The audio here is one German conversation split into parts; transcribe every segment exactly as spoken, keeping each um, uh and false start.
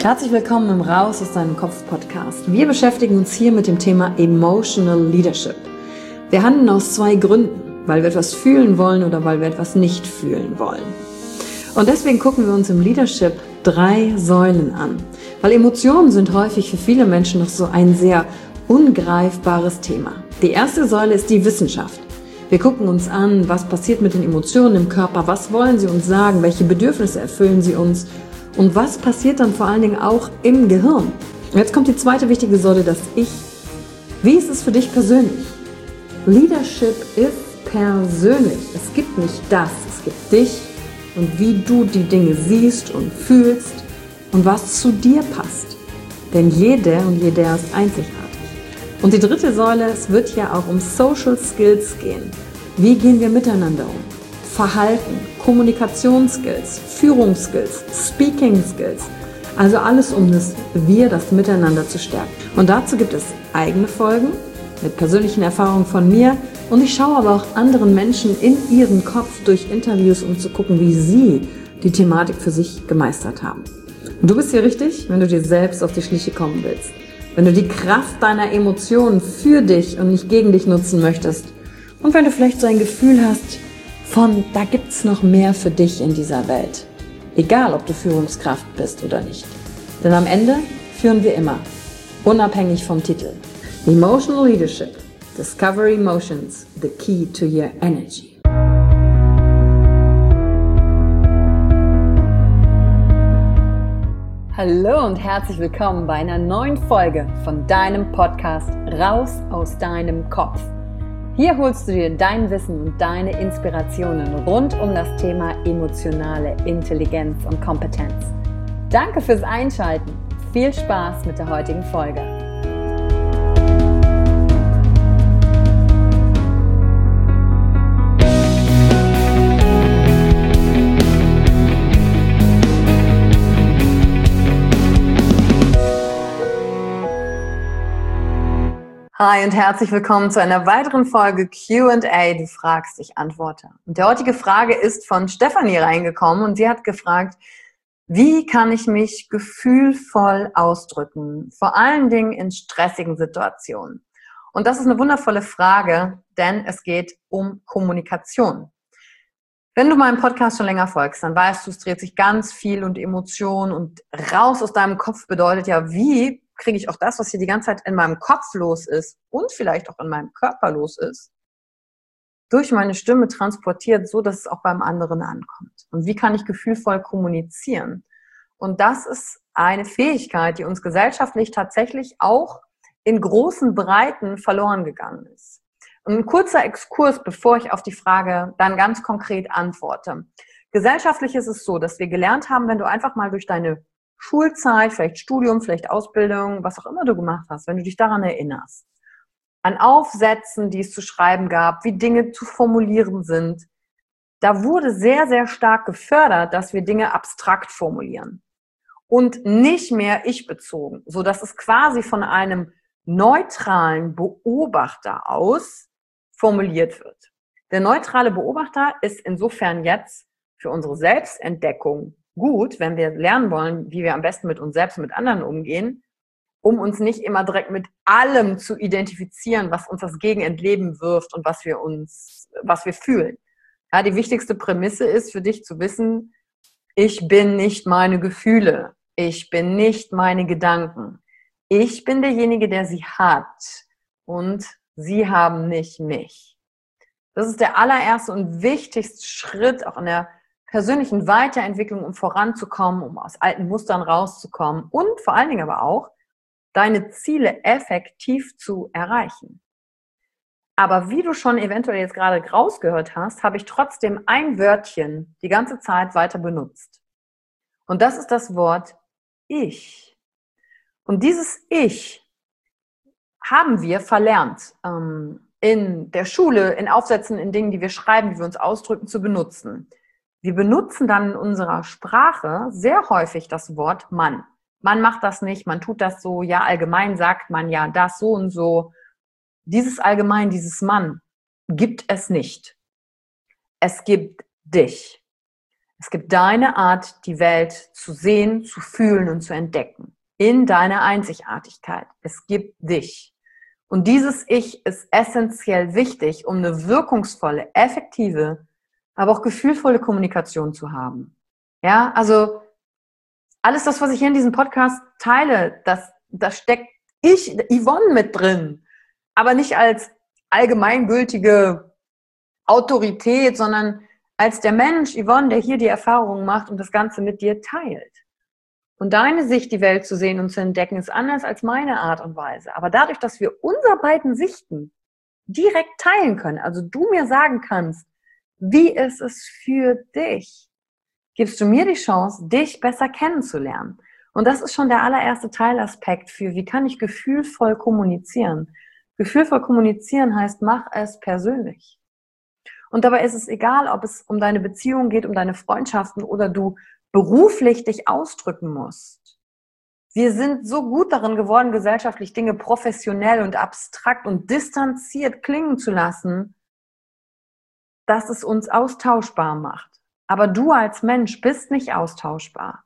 Herzlich willkommen im Raus aus deinem Kopf Podcast. Wir beschäftigen uns hier mit dem Thema Emotional Leadership. Wir handeln aus zwei Gründen, weil wir etwas fühlen wollen oder weil wir etwas nicht fühlen wollen. Und deswegen gucken wir uns im Leadership drei Säulen an, weil Emotionen sind häufig für viele Menschen noch so ein sehr ungreifbares Thema. Die erste Säule ist die Wissenschaft. Wir gucken uns an, was passiert mit den Emotionen im Körper, was wollen sie uns sagen, welche Bedürfnisse erfüllen sie uns und was passiert dann vor allen Dingen auch im Gehirn. Und jetzt kommt die zweite wichtige Säule, das Ich. Wie ist es für dich persönlich? Leadership ist persönlich. Es gibt nicht das, es gibt dich und wie du die Dinge siehst und fühlst und was zu dir passt. Denn jede und jeder ist einzigartig. Und die dritte Säule, es wird ja auch um Social Skills gehen. Wie gehen wir miteinander um? Verhalten, Kommunikationsskills, Führungsskills, Speaking Skills. Also alles, um das Wir, das Miteinander zu stärken. Und dazu gibt es eigene Folgen mit persönlichen Erfahrungen von mir. Und ich schaue aber auch anderen Menschen in ihren Kopf durch Interviews, um zu gucken, wie sie die Thematik für sich gemeistert haben. Und du bist hier richtig, wenn du dir selbst auf die Schliche kommen willst. Wenn du die Kraft deiner Emotionen für dich und nicht gegen dich nutzen möchtest. Und wenn du vielleicht so ein Gefühl hast, von da gibt's noch mehr für dich in dieser Welt. Egal, ob du Führungskraft bist oder nicht. Denn am Ende führen wir immer, unabhängig vom Titel. Emotional Leadership. Discover Emotions, the key to your energy. Hallo und herzlich willkommen bei einer neuen Folge von deinem Podcast Raus aus deinem Kopf. Hier holst du dir dein Wissen und deine Inspirationen rund um das Thema emotionale Intelligenz und Kompetenz. Danke fürs Einschalten. Viel Spaß mit der heutigen Folge. Hi und herzlich willkommen zu einer weiteren Folge Q and A. Du fragst, ich antworte. Und die heutige Frage ist von Stefanie reingekommen und sie hat gefragt, wie kann ich mich gefühlvoll ausdrücken, vor allen Dingen in stressigen Situationen? Und das ist eine wundervolle Frage, denn es geht um Kommunikation. Wenn du meinem Podcast schon länger folgst, dann weißt du, es dreht sich ganz viel um Emotionen und raus aus deinem Kopf bedeutet ja, wie kriege ich auch das, was hier die ganze Zeit in meinem Kopf los ist und vielleicht auch in meinem Körper los ist, durch meine Stimme transportiert, so dass es auch beim anderen ankommt. Und wie kann ich gefühlvoll kommunizieren? Und das ist eine Fähigkeit, die uns gesellschaftlich tatsächlich auch in großen Breiten verloren gegangen ist. Und ein kurzer Exkurs, bevor ich auf die Frage dann ganz konkret antworte. Gesellschaftlich ist es so, dass wir gelernt haben, wenn du einfach mal durch deine Schulzeit, vielleicht Studium, vielleicht Ausbildung, was auch immer du gemacht hast, wenn du dich daran erinnerst, an Aufsätzen, die es zu schreiben gab, wie Dinge zu formulieren sind, da wurde sehr, sehr stark gefördert, dass wir Dinge abstrakt formulieren und nicht mehr ich-bezogen, sodass es quasi von einem neutralen Beobachter aus formuliert wird. Der neutrale Beobachter ist insofern jetzt für unsere Selbstentdeckung gut, wenn wir lernen wollen, wie wir am besten mit uns selbst und mit anderen umgehen, um uns nicht immer direkt mit allem zu identifizieren, was uns das Gegenentleben wirft und was wir uns, was wir fühlen. Ja, die wichtigste Prämisse ist für dich zu wissen, ich bin nicht meine Gefühle, ich bin nicht meine Gedanken. Ich bin derjenige, der sie hat und sie haben nicht mich. Das ist der allererste und wichtigste Schritt auch in der persönlichen Weiterentwicklung, um voranzukommen, um aus alten Mustern rauszukommen und vor allen Dingen aber auch, deine Ziele effektiv zu erreichen. Aber wie du schon eventuell jetzt gerade rausgehört hast, habe ich trotzdem ein Wörtchen die ganze Zeit weiter benutzt. Und das ist das Wort Ich. Und dieses Ich haben wir verlernt, ähm, in der Schule, in Aufsätzen, in Dingen, die wir schreiben, wie wir uns ausdrücken, zu benutzen. Wir benutzen dann in unserer Sprache sehr häufig das Wort Mann. Man macht das nicht, man tut das so, ja, allgemein sagt man ja das so und so. Dieses Allgemein, dieses Mann gibt es nicht. Es gibt dich. Es gibt deine Art, die Welt zu sehen, zu fühlen und zu entdecken. In deiner Einzigartigkeit. Es gibt dich. Und dieses Ich ist essentiell wichtig, um eine wirkungsvolle, effektive, aber auch gefühlvolle Kommunikation zu haben. Ja, also alles das, was ich hier in diesem Podcast teile, das, das steckt ich, Yvonne, mit drin. Aber nicht als allgemeingültige Autorität, sondern als der Mensch, Yvonne, der hier die Erfahrungen macht und das Ganze mit dir teilt. Und deine Sicht, die Welt zu sehen und zu entdecken, ist anders als meine Art und Weise. Aber dadurch, dass wir unsere beiden Sichten direkt teilen können, also du mir sagen kannst, wie ist es für dich, gibst du mir die Chance, dich besser kennenzulernen. Und das ist schon der allererste Teilaspekt für, wie kann ich gefühlvoll kommunizieren. Gefühlvoll kommunizieren heißt, mach es persönlich. Und dabei ist es egal, ob es um deine Beziehung geht, um deine Freundschaften oder du beruflich dich ausdrücken musst. Wir sind so gut darin geworden, gesellschaftlich Dinge professionell und abstrakt und distanziert klingen zu lassen, dass es uns austauschbar macht. Aber du als Mensch bist nicht austauschbar.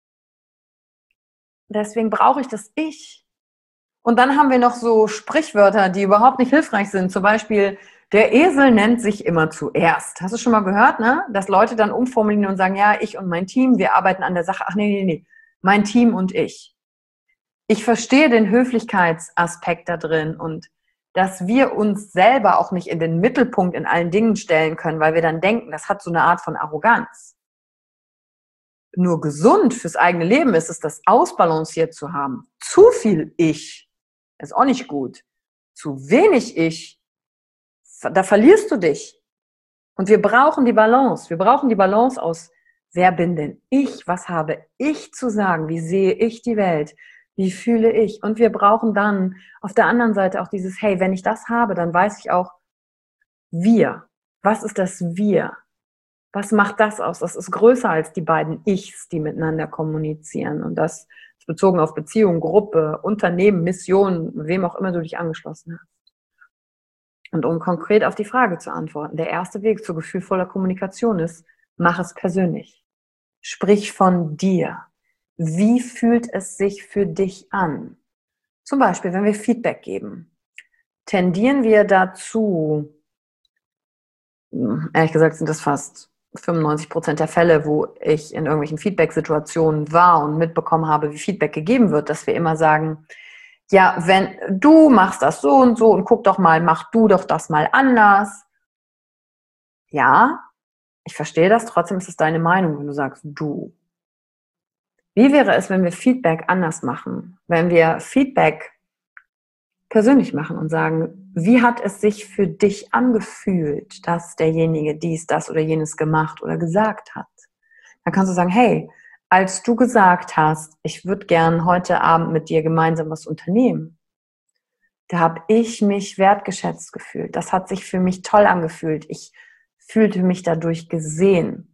Deswegen brauche ich das Ich. Und dann haben wir noch so Sprichwörter, die überhaupt nicht hilfreich sind. Zum Beispiel, der Esel nennt sich immer zuerst. Hast du schon mal gehört, ne? Dass Leute dann umformulieren und sagen, ja, ich und mein Team, wir arbeiten an der Sache. Ach nee, nee, nee, mein Team und ich. Ich verstehe den Höflichkeitsaspekt da drin und dass wir uns selber auch nicht in den Mittelpunkt in allen Dingen stellen können, weil wir dann denken, das hat so eine Art von Arroganz. Nur gesund fürs eigene Leben ist es, das ausbalanciert zu haben. Zu viel Ich ist auch nicht gut. Zu wenig Ich, da verlierst du dich. Und wir brauchen die Balance. Wir brauchen die Balance aus, wer bin denn ich? Was habe ich zu sagen? Wie sehe ich die Welt? Wie fühle ich? Und wir brauchen dann auf der anderen Seite auch dieses, hey, wenn ich das habe, dann weiß ich auch, wir. Was ist das Wir? Was macht das aus? Das ist größer als die beiden Ichs, die miteinander kommunizieren. Und das ist bezogen auf Beziehung, Gruppe, Unternehmen, Mission, wem auch immer du dich angeschlossen hast. Und um konkret auf die Frage zu antworten, der erste Weg zu gefühlvoller Kommunikation ist, mach es persönlich. Sprich von dir. Wie fühlt es sich für dich an? Zum Beispiel, wenn wir Feedback geben, tendieren wir dazu, ehrlich gesagt sind das fast fünfundneunzig Prozent der Fälle, wo ich in irgendwelchen Feedback-Situationen war und mitbekommen habe, wie Feedback gegeben wird, dass wir immer sagen, ja, wenn du machst das so und so und guck doch mal, mach du doch das mal anders. Ja, ich verstehe das, trotzdem ist es deine Meinung, wenn du sagst du. Wie wäre es, wenn wir Feedback anders machen? Wenn wir Feedback persönlich machen und sagen, wie hat es sich für dich angefühlt, dass derjenige dies, das oder jenes gemacht oder gesagt hat? Dann kannst du sagen, hey, als du gesagt hast, ich würde gern heute Abend mit dir gemeinsam was unternehmen, da habe ich mich wertgeschätzt gefühlt. Das hat sich für mich toll angefühlt. Ich fühlte mich dadurch gesehen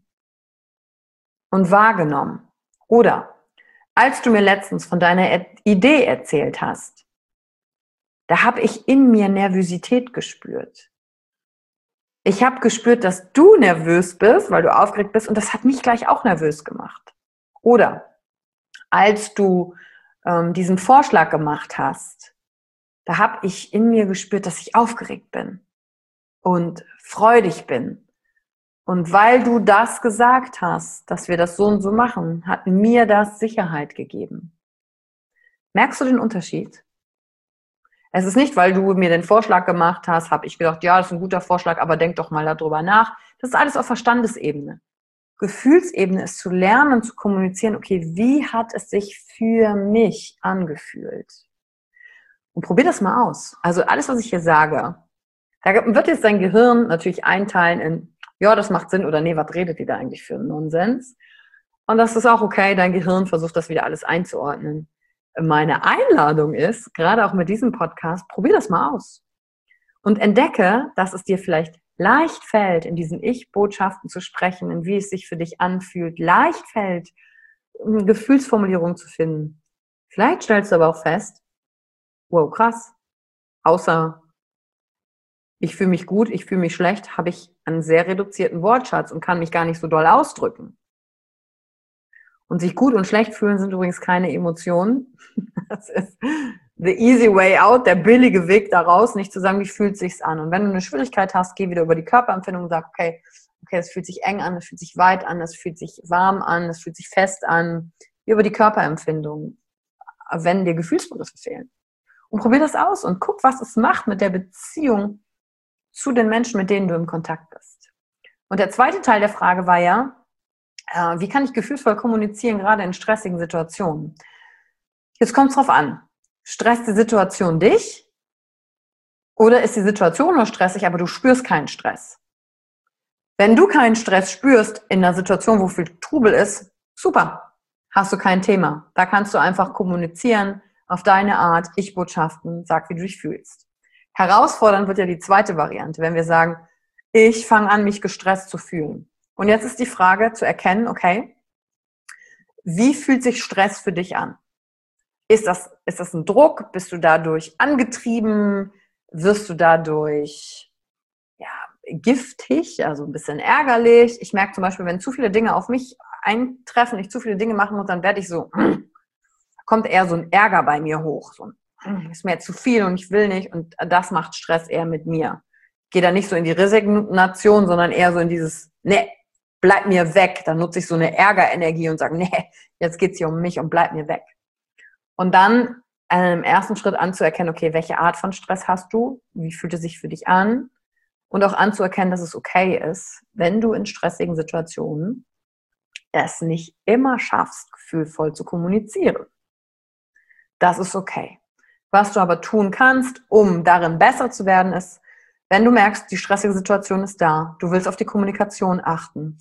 und wahrgenommen. Oder als du mir letztens von deiner Idee erzählt hast, da habe ich in mir Nervosität gespürt. Ich habe gespürt, dass du nervös bist, weil du aufgeregt bist, und das hat mich gleich auch nervös gemacht. Oder als du ähm, diesen Vorschlag gemacht hast, da habe ich in mir gespürt, dass ich aufgeregt bin und freudig bin. Und weil du das gesagt hast, dass wir das so und so machen, hat mir das Sicherheit gegeben. Merkst du den Unterschied? Es ist nicht, weil du mir den Vorschlag gemacht hast, habe ich gedacht, ja, das ist ein guter Vorschlag, aber denk doch mal darüber nach. Das ist alles auf Verstandesebene. Gefühlsebene ist zu lernen und zu kommunizieren, okay, wie hat es sich für mich angefühlt? Und probier das mal aus. Also alles, was ich hier sage, da wird jetzt dein Gehirn natürlich einteilen in, ja, das macht Sinn oder nee, was redet ihr da eigentlich für einen Nonsens? Und das ist auch okay, dein Gehirn versucht das wieder alles einzuordnen. Meine Einladung ist, gerade auch mit diesem Podcast, probier das mal aus. Und entdecke, dass es dir vielleicht leicht fällt, in diesen Ich-Botschaften zu sprechen, in wie es sich für dich anfühlt, leicht fällt, Gefühlsformulierungen zu finden. Vielleicht stellst du aber auch fest, wow, krass, außer ich fühle mich gut, ich fühle mich schlecht, habe ich einen sehr reduzierten Wortschatz und kann mich gar nicht so doll ausdrücken. Und sich gut und schlecht fühlen sind übrigens keine Emotionen. Das ist the easy way out, der billige Weg daraus, nicht zu sagen, wie fühlt es sich an. Und wenn du eine Schwierigkeit hast, geh wieder über die Körperempfindung und sag, okay, okay, es fühlt sich eng an, es fühlt sich weit an, es fühlt sich warm an, es fühlt sich fest an. Geh über die Körperempfindung, wenn dir Gefühlsbegriffe fehlen. Und probier das aus und guck, was es macht mit der Beziehung zu den Menschen, mit denen du im Kontakt bist. Und der zweite Teil der Frage war ja, äh, wie kann ich gefühlsvoll kommunizieren, gerade in stressigen Situationen? Jetzt kommt es drauf an. Stresst die Situation dich? Oder ist die Situation nur stressig, aber du spürst keinen Stress? Wenn du keinen Stress spürst in einer Situation, wo viel Trubel ist, super, hast du kein Thema. Da kannst du einfach kommunizieren auf deine Art, Ich-Botschaften, sag, wie du dich fühlst. Herausfordernd wird ja die zweite Variante, wenn wir sagen, ich fange an, mich gestresst zu fühlen. Und jetzt ist die Frage zu erkennen, okay, wie fühlt sich Stress für dich an? Ist das, ist das ein Druck? Bist du dadurch angetrieben? Wirst du dadurch ja, giftig, also ein bisschen ärgerlich? Ich merke zum Beispiel, wenn zu viele Dinge auf mich eintreffen, ich zu viele Dinge machen muss, dann werde ich so, kommt eher so ein Ärger bei mir hoch. So ein, ist mir jetzt zu viel und ich will nicht und das macht Stress eher mit mir. Ich gehe da nicht so in die Resignation, sondern eher so in dieses, ne, bleib mir weg. Dann nutze ich so eine Ärgerenergie und sage, ne, jetzt geht's hier um mich und bleib mir weg. Und dann äh, im ersten Schritt anzuerkennen, okay, welche Art von Stress hast du? Wie fühlt es sich für dich an? Und auch anzuerkennen, dass es okay ist, wenn du in stressigen Situationen es nicht immer schaffst, gefühlvoll zu kommunizieren. Das ist okay. Was du aber tun kannst, um darin besser zu werden, ist, wenn du merkst, die stressige Situation ist da, du willst auf die Kommunikation achten,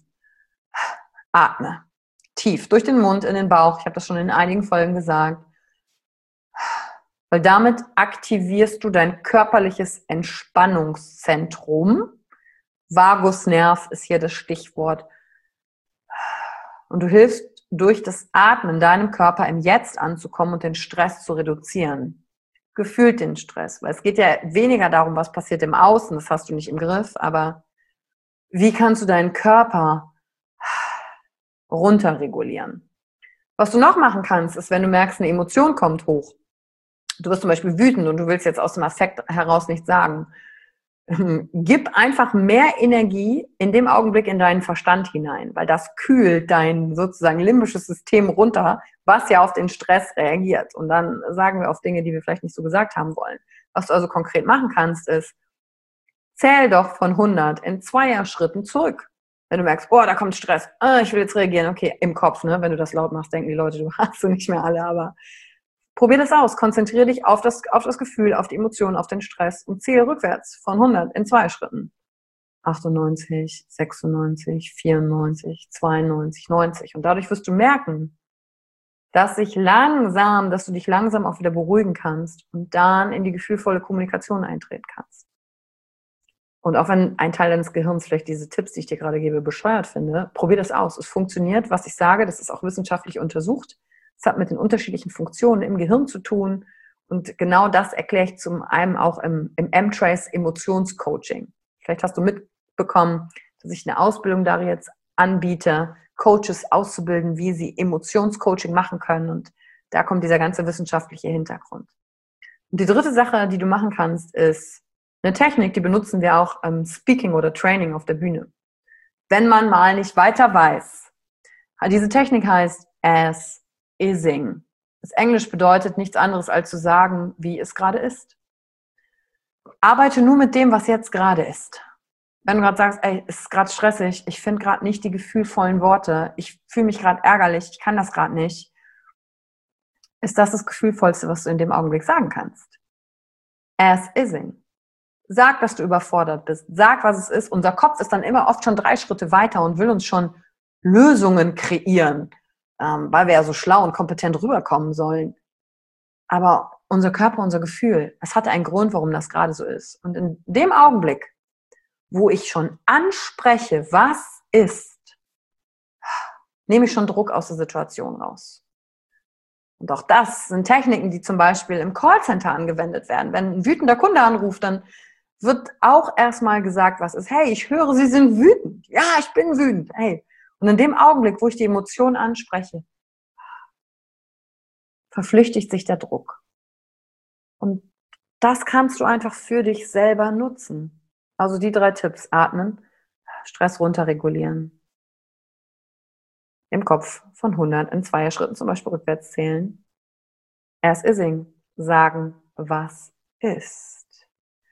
atme tief durch den Mund in den Bauch. Ich habe das schon in einigen Folgen gesagt. Weil damit aktivierst du dein körperliches Entspannungszentrum. Vagusnerv ist hier das Stichwort. Und du hilfst durch das Atmen deinem Körper im Jetzt anzukommen und den Stress zu reduzieren. Gefühlt den Stress. Weil es geht ja weniger darum, was passiert im Außen, das hast du nicht im Griff, aber wie kannst du deinen Körper runterregulieren? Was du noch machen kannst, ist, wenn du merkst, eine Emotion kommt hoch. Du wirst zum Beispiel wütend und du willst jetzt aus dem Affekt heraus nichts sagen. Gib einfach mehr Energie in dem Augenblick in deinen Verstand hinein, weil das kühlt dein sozusagen limbisches System runter, was ja auf den Stress reagiert. Und dann sagen wir auf Dinge, die wir vielleicht nicht so gesagt haben wollen. Was du also konkret machen kannst, ist, zähl doch von hundert in Zweier-Schritten zurück. Wenn du merkst, oh, da kommt Stress, ah, ich will jetzt reagieren, okay, im Kopf, ne? Wenn du das laut machst, denken die Leute, du hast du nicht mehr alle, aber probier das aus, konzentriere dich auf das, auf das Gefühl, auf die Emotionen, auf den Stress und zähle rückwärts von hundert in zwei Schritten. achtundneunzig, sechsundneunzig, vierundneunzig, zweiundneunzig, neunzig. Und dadurch wirst du merken, dass sich langsam, dass du dich langsam auch wieder beruhigen kannst und dann in die gefühlvolle Kommunikation eintreten kannst. Und auch wenn ein Teil deines Gehirns vielleicht diese Tipps, die ich dir gerade gebe, bescheuert finde, probier das aus. Es funktioniert, was ich sage, das ist auch wissenschaftlich untersucht. Es hat mit den unterschiedlichen Funktionen im Gehirn zu tun. Und genau das erkläre ich zum einen auch im, im M-Trace Emotionscoaching. Vielleicht hast du mitbekommen, dass ich eine Ausbildung da jetzt anbiete, Coaches auszubilden, wie sie Emotionscoaching machen können. Und da kommt dieser ganze wissenschaftliche Hintergrund. Und die dritte Sache, die du machen kannst, ist eine Technik, die benutzen wir auch im Speaking oder Training auf der Bühne. Wenn man mal nicht weiter weiß. Diese Technik heißt as ising. Das Englisch bedeutet nichts anderes als zu sagen, wie es gerade ist. Arbeite nur mit dem, was jetzt gerade ist. Wenn du gerade sagst, ey, es ist gerade stressig, ich finde gerade nicht die gefühlvollen Worte, ich fühle mich gerade ärgerlich, ich kann das gerade nicht, ist das das Gefühlvollste, was du in dem Augenblick sagen kannst. As ising. Sag, dass du überfordert bist. Sag, was es ist. Unser Kopf ist dann immer oft schon drei Schritte weiter und will uns schon Lösungen kreieren, ähm, weil wir ja so schlau und kompetent rüberkommen sollen. Aber unser Körper, unser Gefühl, es hatte einen Grund, warum das gerade so ist. Und in dem Augenblick, wo ich schon anspreche, was ist, nehme ich schon Druck aus der Situation raus. Und auch das sind Techniken, die zum Beispiel im Callcenter angewendet werden. Wenn ein wütender Kunde anruft, dann wird auch erstmal gesagt, was ist. Hey, ich höre, Sie sind wütend. Ja, ich bin wütend. Hey. Und in dem Augenblick, wo ich die Emotion anspreche, verflüchtigt sich der Druck. Und das kannst du einfach für dich selber nutzen. Also die drei Tipps: Atmen, Stress runterregulieren, im Kopf von hundert in Zweierschritten zum Beispiel rückwärts zählen, as ising, sagen, was ist.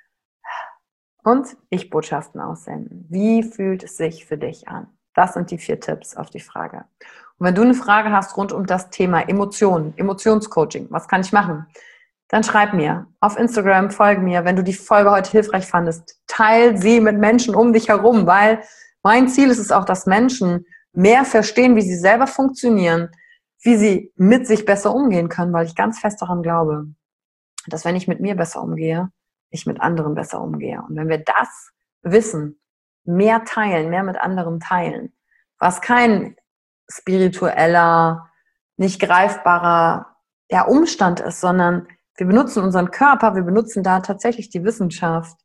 Und Ich-Botschaften aussenden. Wie fühlt es sich für dich an? Das sind die vier Tipps auf die Frage. Und wenn du eine Frage hast rund um das Thema Emotionen, Emotionscoaching, was kann ich machen? Dann schreib mir auf Instagram, folge mir. Wenn du die Folge heute hilfreich fandest, teil sie mit Menschen um dich herum, weil mein Ziel ist es auch, dass Menschen mehr verstehen, wie sie selber funktionieren, wie sie mit sich besser umgehen können, weil ich ganz fest daran glaube, dass wenn ich mit mir besser umgehe, ich mit anderen besser umgehe. Und wenn wir das wissen, mehr teilen, mehr mit anderen teilen, was kein spiritueller, nicht greifbarer ja, Umstand ist, sondern wir benutzen unseren Körper, wir benutzen da tatsächlich die Wissenschaft,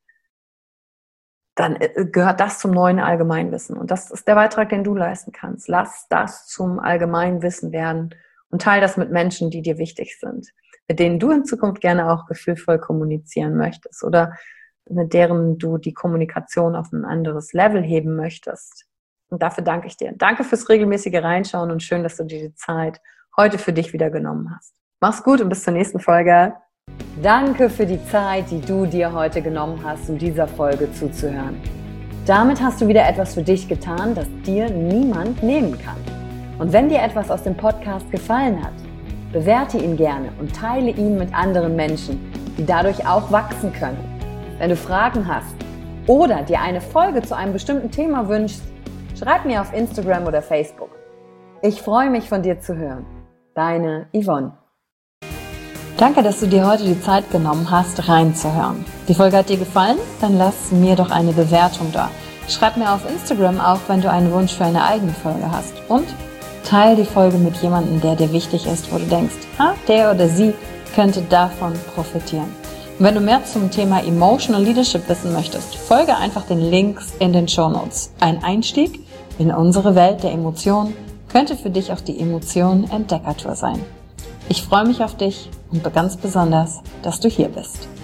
dann gehört das zum neuen Allgemeinwissen. Und das ist der Beitrag, den du leisten kannst. Lass das zum Allgemeinwissen werden und teile das mit Menschen, die dir wichtig sind, mit denen du in Zukunft gerne auch gefühlvoll kommunizieren möchtest oder mit deren du die Kommunikation auf ein anderes Level heben möchtest. Und dafür danke ich dir. Danke fürs regelmäßige Reinschauen und schön, dass du dir die Zeit heute für dich wieder genommen hast. Mach's gut und bis zur nächsten Folge. Danke für die Zeit, die du dir heute genommen hast, um dieser Folge zuzuhören. Damit hast du wieder etwas für dich getan, das dir niemand nehmen kann. Und wenn dir etwas aus dem Podcast gefallen hat, bewerte ihn gerne und teile ihn mit anderen Menschen, die dadurch auch wachsen können. Wenn du Fragen hast oder dir eine Folge zu einem bestimmten Thema wünschst, schreib mir auf Instagram oder Facebook. Ich freue mich, von dir zu hören. Deine Yvonne. Danke, dass du dir heute die Zeit genommen hast, reinzuhören. Die Folge hat dir gefallen? Dann lass mir doch eine Bewertung da. Schreib mir auf Instagram auch, wenn du einen Wunsch für eine eigene Folge hast. Und teile die Folge mit jemandem, der dir wichtig ist, wo du denkst, ah, der oder sie könnte davon profitieren. Und wenn du mehr zum Thema Emotional Leadership wissen möchtest, folge einfach den Links in den Shownotes. Ein Einstieg in unsere Welt der Emotionen könnte für dich auch die Emotionen-Entdeckertour sein. Ich freue mich auf dich und ganz besonders, dass du hier bist.